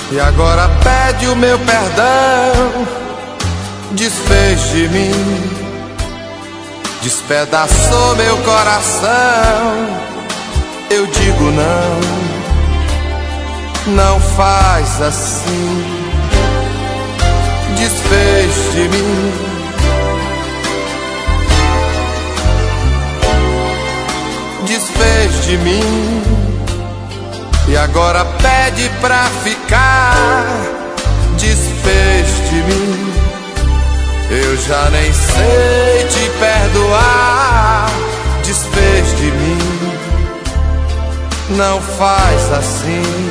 E agora pede o meu perdão. Desfez de mim, despedaçou meu coração. Eu digo não, não faz assim. Desfez de mim, desfez de mim. E agora pede pra ficar. Desfez de mim, eu já nem sei te perdoar. Desfez de mim, não faz assim.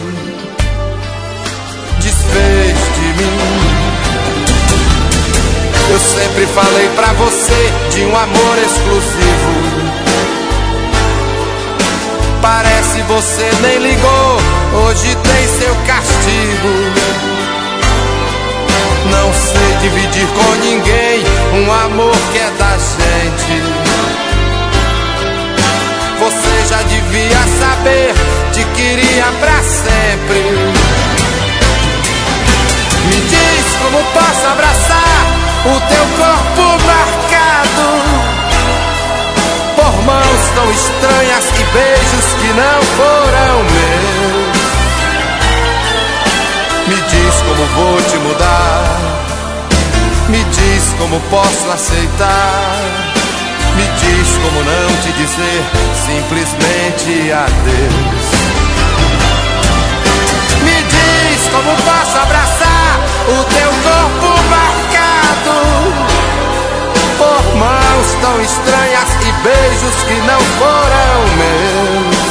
Desfez de mim. Eu sempre falei pra você de um amor exclusivo. Parece você nem ligou, hoje tem seu castigo. Não sei dividir com ninguém um amor que é da gente. Você já devia saber, te queria pra sempre. Me diz como posso abraçar o teu corpo marcado por mãos tão estranhas e beijos que não foram meus. Me diz como vou te mudar, me diz como posso aceitar, me diz como não te dizer simplesmente adeus. Me diz como posso abraçar o teu corpo marcado por mãos tão estranhas e beijos que não foram meus.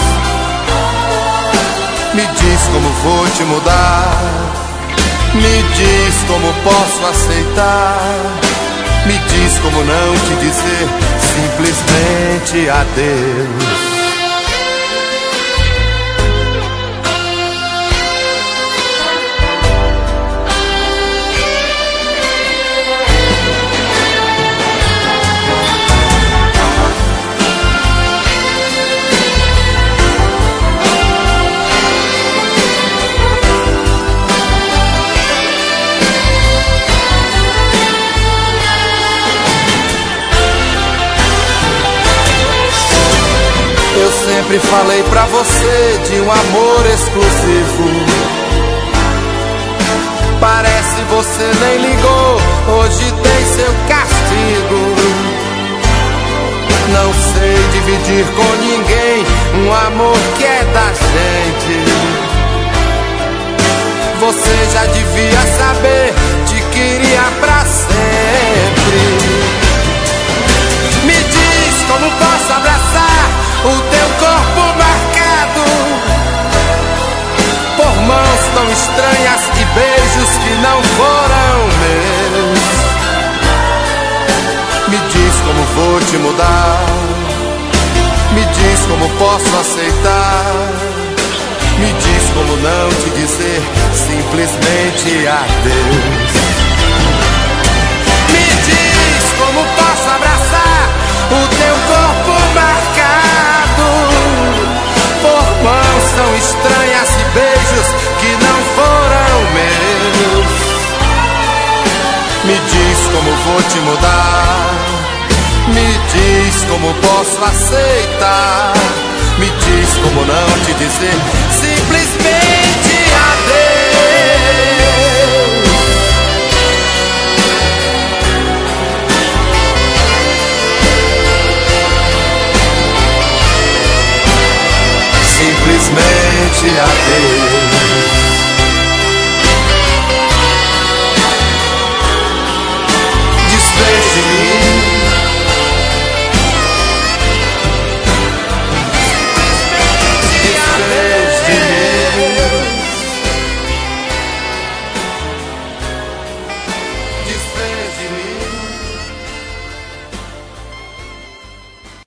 Me diz como vou te mudar, me diz como posso aceitar, me diz como não te dizer simplesmente adeus. Eu sempre falei pra você de um amor exclusivo. Parece você nem ligou, hoje tem seu castigo. Não sei dividir com ninguém um amor que é da gente. Você já devia saber, te queria pra sempre. Me diz como posso abraçar o teu corpo marcado por mãos tão estranhas e beijos que não foram meus. Me diz como vou te mudar, me diz como posso aceitar, me diz como não te dizer simplesmente adeus. Me diz como posso abraçar o teu corpo marcado por mãos tão estranhas e beijos que não foram meus. Me diz como vou te mudar, me diz como posso aceitar, me diz como não te dizer simplesmente